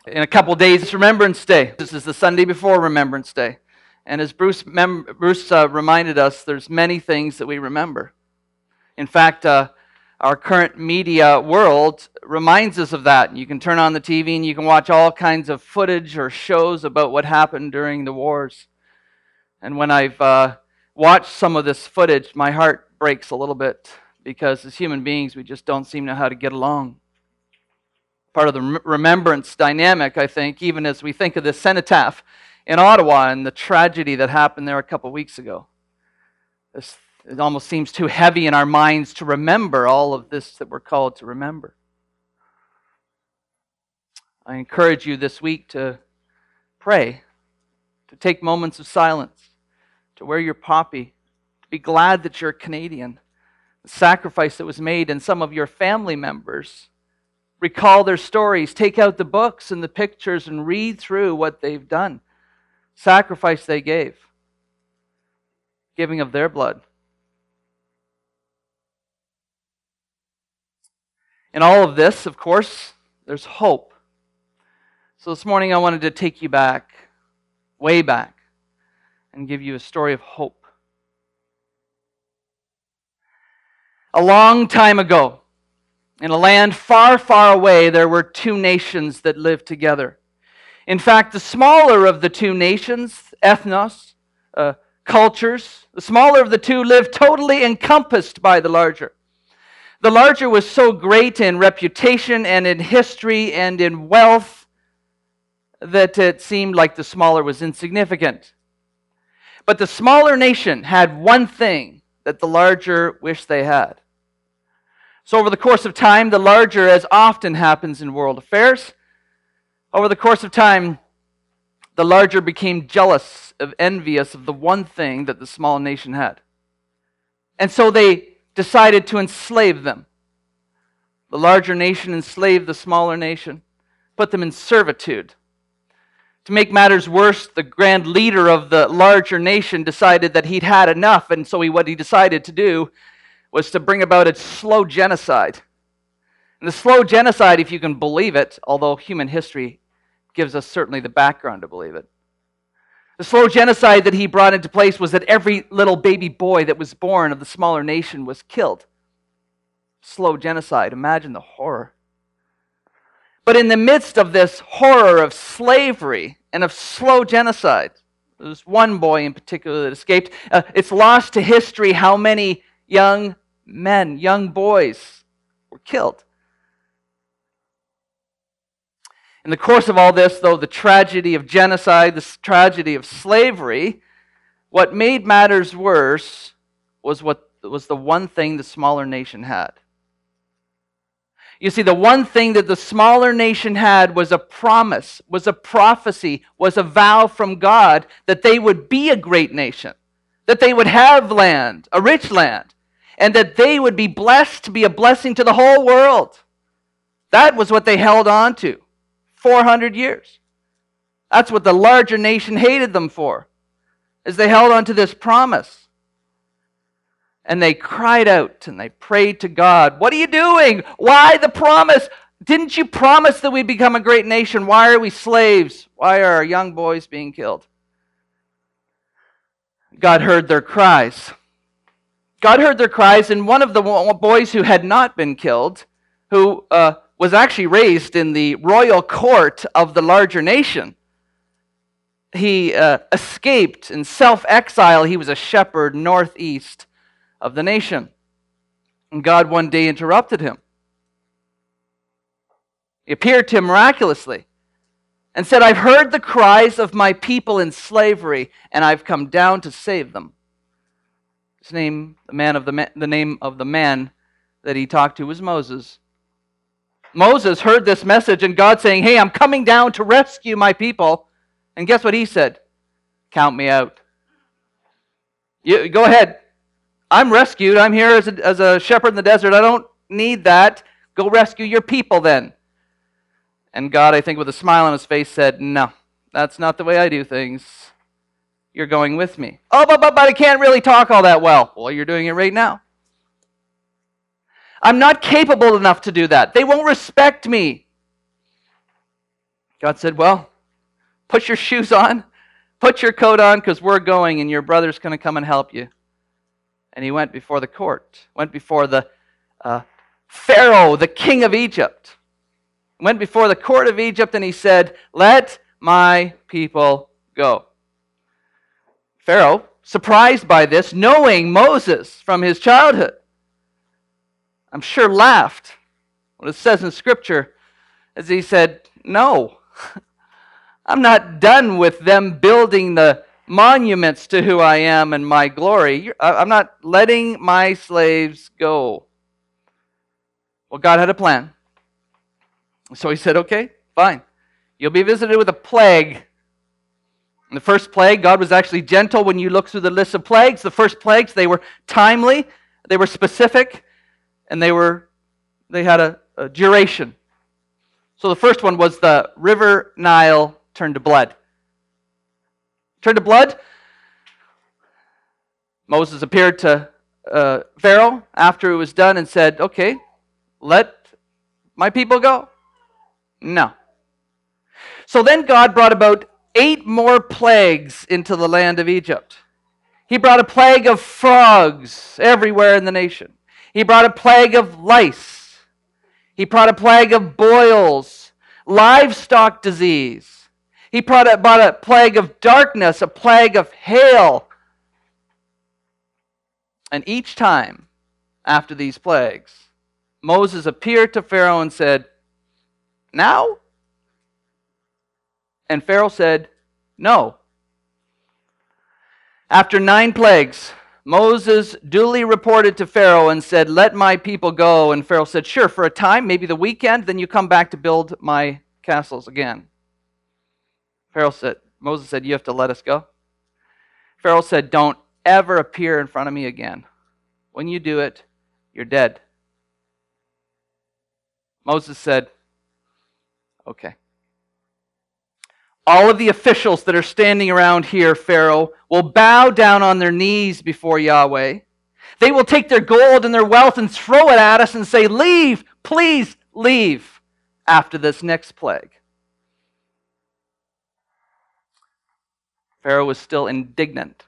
In a couple days, it's Remembrance Day. This is the Sunday before Remembrance Day. And as Bruce reminded us, there's many things that we remember. In fact, our current media world reminds us of that. You can turn on the TV and you can watch all kinds of footage or shows about what happened during the wars. And when I've watched some of this footage, my heart breaks a little bit because as human beings, we just don't seem to know how to get along. Part of the remembrance dynamic, I think, even as we think of the cenotaph in Ottawa and the tragedy that happened there a couple weeks ago. It almost seems too heavy in our minds to remember all of this that we're called to remember. I encourage you this week to pray, to take moments of silence, to wear your poppy, to be glad that you're Canadian. The sacrifice that was made, and some of your family members recall their stories, take out the books and the pictures and read through what they've done. Sacrifice they gave. Giving of their blood. In all of this, of course, there's hope. So this morning I wanted to take you back, way back, and give you a story of hope. A long time ago, in a land far, far away, there were two nations that lived together. In fact, the smaller of the two nations, ethnos, cultures, the smaller of the two lived totally encompassed by the larger. The larger was so great in reputation and in history and in wealth that it seemed like the smaller was insignificant. But the smaller nation had one thing that the larger wished they had. So over the course of time, the larger, as often happens in world affairs, over the course of time, the larger became jealous, envious of the one thing that the small nation had. And so they decided to enslave them. The larger nation enslaved the smaller nation, put them in servitude. To make matters worse, the grand leader of the larger nation decided that he'd had enough, and so what he decided to do was to bring about a slow genocide. And the slow genocide, if you can believe it, although human history gives us certainly the background to believe it. The slow genocide that he brought into place was that every little baby boy that was born of the smaller nation was killed. Slow genocide, imagine the horror. But in the midst of this horror of slavery and of slow genocide, there was one boy in particular that escaped. It's lost to history how many young men, young boys were killed. In the course of all this, though, the tragedy of genocide, the tragedy of slavery, what made matters worse was the one thing the smaller nation had. You see, the one thing that the smaller nation had was a promise, was a prophecy, was a vow from God that they would be a great nation, that they would have land, a rich land, and that they would be blessed to be a blessing to the whole world. That was what they held on to. 400 years. That's what the larger nation hated them for, as they held on to this promise. And they cried out and they prayed to God, "What are you doing? Why the promise? Didn't you promise that we'd become a great nation? Why are we slaves? Why are our young boys being killed?" God heard their cries. God heard their cries, and one of the boys who had not been killed, who was actually raised in the royal court of the larger nation, he escaped in self-exile. He was a shepherd northeast of the nation. And God one day interrupted him. He appeared to him miraculously and said, "I've heard the cries of my people in slavery, and I've come down to save them." His name, the name of the man that he talked to was Moses. Moses heard this message and God saying, "Hey, I'm coming down to rescue my people." And guess what he said? "Count me out. You, go ahead. I'm rescued. I'm here as a shepherd in the desert. I don't need that. Go rescue your people then." And God, I think with a smile on his face, said, "No, that's not the way I do things. You're going with me." "Oh, but I can't really talk all that well." "Well, you're doing it right now." "I'm not capable enough to do that. They won't respect me." God said, well, put your shoes on, put your coat on, because we're going and your brother's going to come and help you. And he went before the court, went before the Pharaoh, the king of Egypt. Went before the court of Egypt and he said, let my people go. Pharaoh, surprised by this, knowing Moses from his childhood, I'm sure laughed what it says in Scripture as he said, no, I'm not done with them building the monuments to who I am and my glory. I'm not letting my slaves go. Well, God had a plan. So he said, okay, fine. You'll be visited with a plague. In the first plague, God was actually gentle. When you look through the list of plagues, the first plagues, they were timely, they were specific, and they had a duration. So the first one was the river Nile turned to blood. Turned to blood. Moses appeared to Pharaoh after it was done and said, okay, let my people go. No. So then God brought about 8 more plagues into the land of Egypt. He brought a plague of frogs everywhere in the nation. He brought a plague of lice. He brought a plague of boils, livestock disease. He brought a plague of darkness, a plague of hail. And each time after these plagues, Moses appeared to Pharaoh and said, now? And Pharaoh said, no. After 9 plagues, Moses duly reported to Pharaoh and said, let my people go. And Pharaoh said, sure, for a time, maybe the weekend, then you come back to build my castles again. Moses said, you have to let us go. Pharaoh said, don't ever appear in front of me again. When you do it, you're dead. Moses said, okay. All of the officials that are standing around here, Pharaoh, will bow down on their knees before Yahweh. They will take their gold and their wealth and throw it at us and say, leave, please leave after this next plague. Pharaoh was still indignant.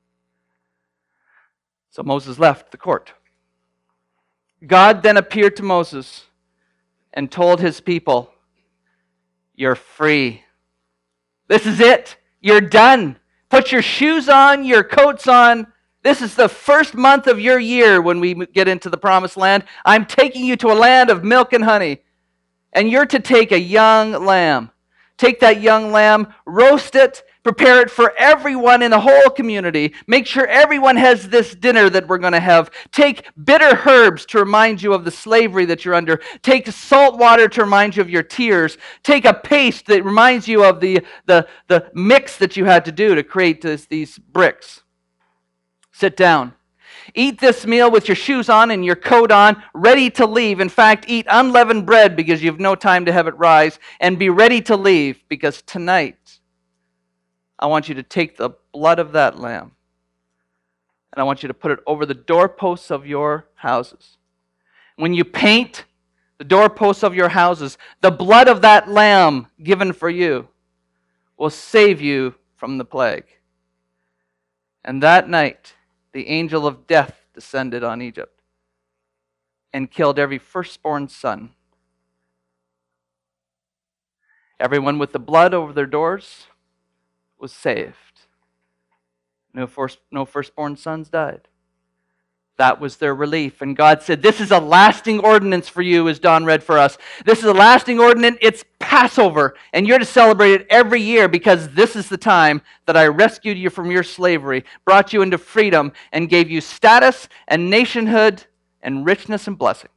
So Moses left the court. God then appeared to Moses and told his people, you're free. This is it. You're done. Put your shoes on, your coats on. This is the first month of your year when we get into the promised land. I'm taking you to a land of milk and honey. And you're to take a young lamb. Take that young lamb, roast it, prepare it for everyone in the whole community. Make sure everyone has this dinner that we're going to have. Take bitter herbs to remind you of the slavery that you're under. Take salt water to remind you of your tears. Take a paste that reminds you of the mix that you had to do to create these bricks. Sit down. Eat this meal with your shoes on and your coat on, ready to leave. In fact, eat unleavened bread because you have no time to have it rise, and be ready to leave because tonight I want you to take the blood of that lamb and I want you to put it over the doorposts of your houses. When you paint the doorposts of your houses, the blood of that lamb given for you will save you from the plague. And that night, the angel of death descended on Egypt and killed every firstborn son. Everyone with the blood over their doors was saved. No firstborn sons died. That was their relief. And God said, this is a lasting ordinance for you, as Don read for us. This is a lasting ordinance. It's Passover. And you're to celebrate it every year because this is the time that I rescued you from your slavery, brought you into freedom, and gave you status and nationhood and richness and blessing.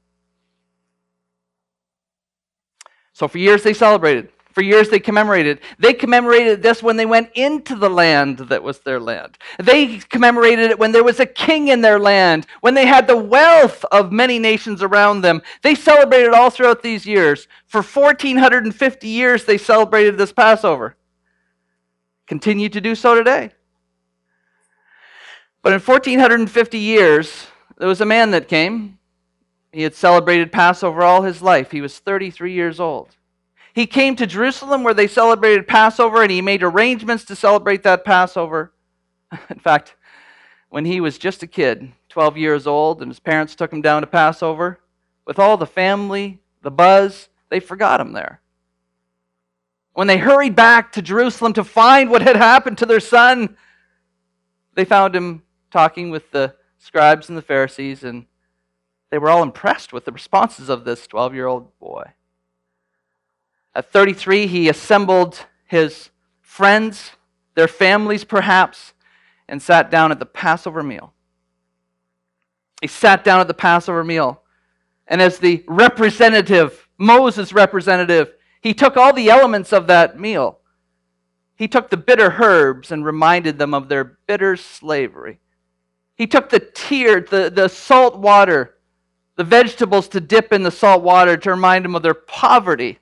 So for years they celebrated. For years they commemorated. They commemorated this when they went into the land that was their land. They commemorated it when there was a king in their land, when they had the wealth of many nations around them. They celebrated all throughout these years. For 1,450 years they celebrated this Passover. Continue to do so today. But in 1,450 years, there was a man that came. He had celebrated Passover all his life. He was 33 years old. He came to Jerusalem where they celebrated Passover, and he made arrangements to celebrate that Passover. In fact, when he was just a kid, 12 years old, and his parents took him down to Passover, with all the family, the buzz, they forgot him there. When they hurried back to Jerusalem to find what had happened to their son, they found him talking with the scribes and the Pharisees, and they were all impressed with the responses of this 12-year-old boy. At 33, he assembled his friends, their families perhaps, and sat down at the Passover meal. He sat down at the Passover meal, and as the representative, Moses' representative, he took all the elements of that meal. He took the bitter herbs and reminded them of their bitter slavery. He took the salt water, the vegetables to dip in the salt water to remind them of their poverty,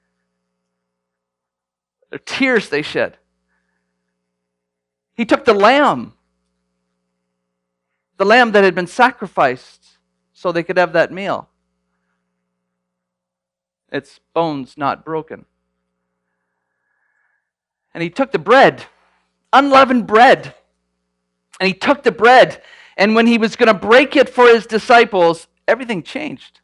their tears they shed. He took the lamb that had been sacrificed so they could have that meal. Its bones not broken. And he took the bread, unleavened bread. And he took the bread, and when he was going to break it for his disciples, everything changed.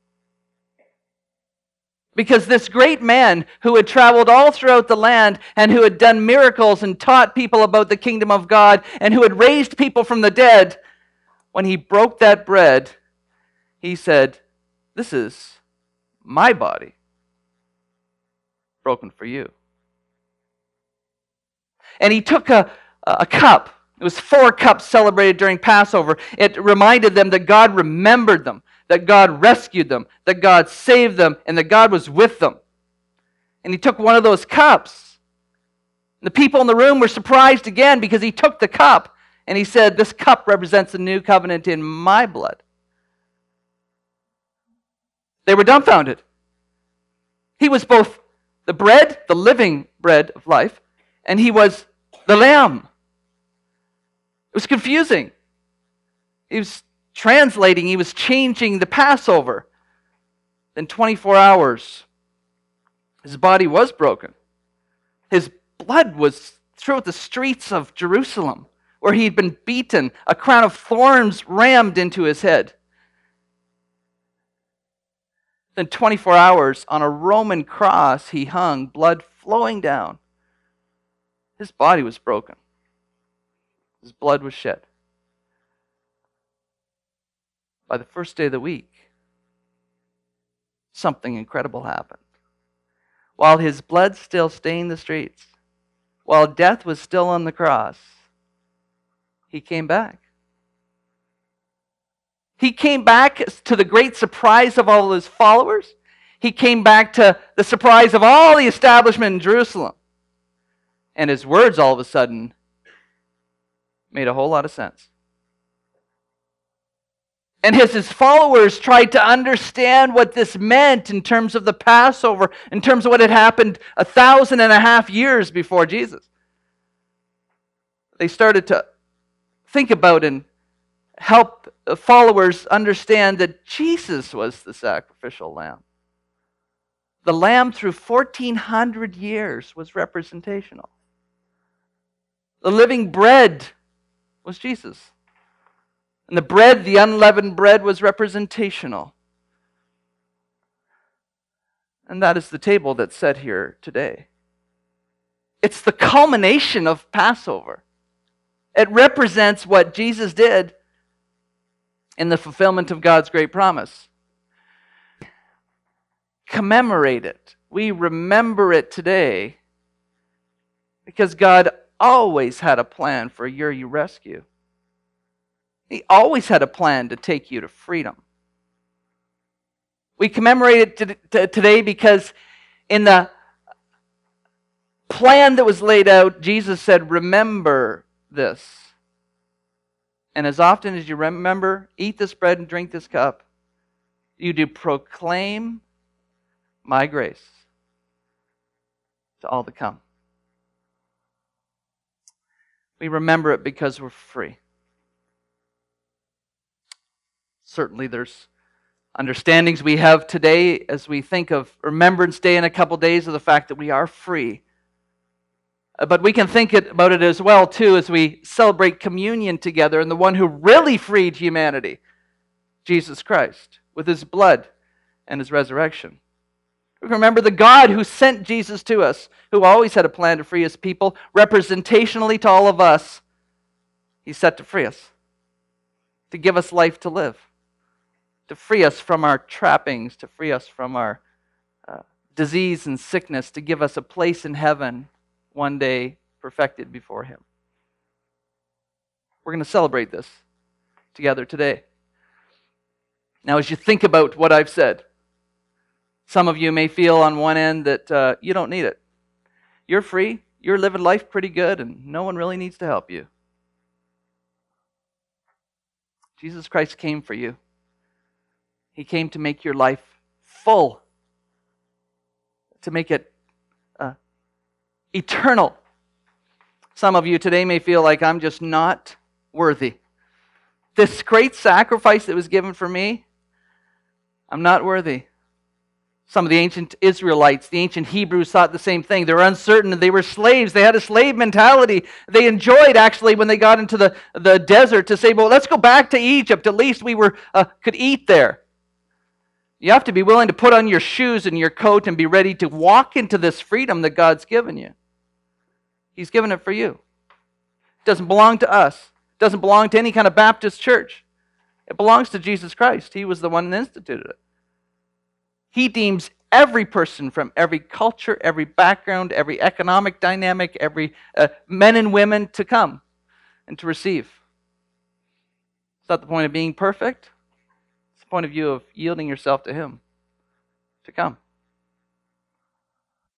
Because this great man who had traveled all throughout the land and who had done miracles and taught people about the kingdom of God and who had raised people from the dead, when he broke that bread, he said, "This is my body, broken for you." And he took a cup. It was 4 cups celebrated during Passover. It reminded them that God remembered them, that God rescued them, that God saved them, and that God was with them. And he took one of those cups. The people in the room were surprised again because he took the cup and he said, "This cup represents the new covenant in my blood." They were dumbfounded. He was both the bread, the living bread of life, and he was the lamb. It was confusing. He was translating, he was changing the Passover. In 24 hours, his body was broken. His blood was throughout the streets of Jerusalem, where he'd been beaten, a crown of thorns rammed into his head. Then 24 hours on a Roman cross, he hung, blood flowing down. His body was broken. His blood was shed. By the first day of the week, something incredible happened. While his blood still stained the streets, while death was still on the cross, he came back. He came back to the great surprise of all his followers. He came back to the surprise of all the establishment in Jerusalem. And his words all of a sudden made a whole lot of sense. And as his followers tried to understand what this meant in terms of the Passover, in terms of what had happened 1,500 years before Jesus, they started to think about and help followers understand that Jesus was the sacrificial lamb. The lamb through 1,400 years was representational. The living bread was Jesus. And the bread, the unleavened bread, was representational. And that is the table that's set here today. It's the culmination of Passover. It represents what Jesus did in the fulfillment of God's great promise. Commemorate it. We remember it today because God always had a plan for your rescue. He always had a plan to take you to freedom. We commemorate it today because in the plan that was laid out, Jesus said, "Remember this. And as often as you remember, eat this bread and drink this cup, you do proclaim my grace to all that come." We remember it because we're free. Certainly there's understandings we have today as we think of Remembrance Day in a couple days of the fact that we are free. But we can think about it as well, too, as we celebrate communion together and the one who really freed humanity, Jesus Christ, with his blood and his resurrection. We remember the God who sent Jesus to us, who always had a plan to free his people, representationally to all of us. He's set to free us, to give us life to live, to free us from our trappings, to free us from our disease and sickness, to give us a place in heaven one day perfected before him. We're going to celebrate this together today. Now, as you think about what I've said, some of you may feel on one end that you don't need it. You're free, you're living life pretty good, and no one really needs to help you. Jesus Christ came for you. He came to make your life full, to make it eternal. Some of you today may feel like I'm just not worthy. This great sacrifice that was given for me, I'm not worthy. Some of the ancient Israelites, the ancient Hebrews thought the same thing. They were uncertain. They were slaves. They had a slave mentality. They enjoyed, actually, when they got into the desert to say, well, let's go back to Egypt. At least we could eat there. You have to be willing to put on your shoes and your coat and be ready to walk into this freedom that God's given you. He's given it for you. It doesn't belong to us. It doesn't belong to any kind of Baptist church. It belongs to Jesus Christ. He was the one that instituted it. He deems every person from every culture, every background, every economic dynamic, every men and women to come and to receive. It's not the point of being perfect. It's the point of view of yielding yourself to him to come.